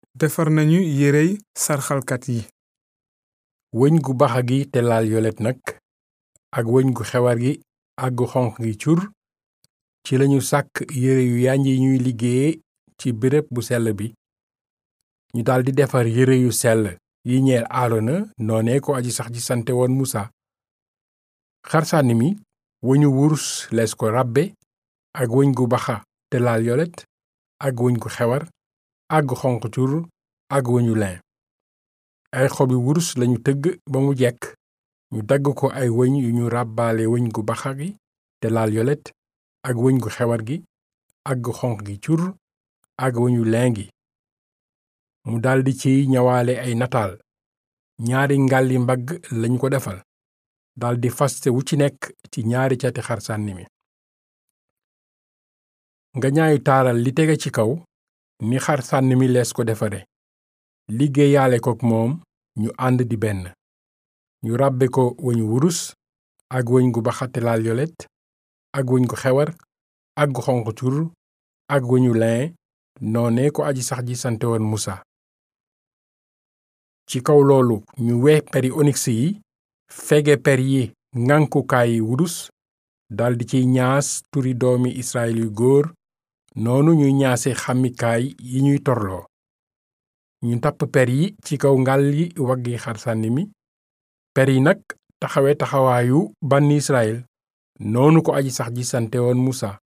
defar nañu yérey sarxalkat yi. wëñ gu baxa gi te laal yolet nag ak wëñ gu xewar gi ak gu xonq gi cur ci lañu sàkk yére yu yanj yi ñuy liggéeye ci béréb bu sell bi. ñu daldi defar yére yu sell yi ñeel aarona noone ko aji sax ji sante woon musa. xarsànni mi wëñu wurus lees ko ràbbe ak wëñ gu baxa te laal yolet ak wëñ gu xewar ak gu xonq cur ak wëñu lin. ay xobi wurus lañu tëgg ba mu jekk ñu dagg ko ay wëñ yu ñu ràbbaale wëñ gu baxa gi te laal yolet ak wëñ gu xewar gi ak gu xonq gi cur ak wëñu lin gi. mu daldi ciy ñawaale ay nataal ñaari ngàlli mbagg lañu ko defal daldi faste wu ci nekk ci ñaari cati xarsànni mi. nga ñaayu taaral li tege ci kaw ni xarsànni mi lees ko defare liggéeyaale kook moom ñu ànd di benn. ñu ràbbe ko wëñu wurus ak wëñ gu baxa te laal yolet ak wëñ gu xewar ak gu xonq cur ak wëñu lin noone ko aji sax ji sante woon musa. ci kaw loolu ñu wex peri oniks yi fege per yi ngànkukaayi wurus daldi ciy ñaas turi doomi israel yu góor noonu ñuy ñaase xàmmikaay yi ñuy torloo. ñu tapp per yi ci kaw ngàlli waggi xarsànni mi. per yi nag taxawe taxawaayu bànni israel noonu ko aji sax ji sante woon musa.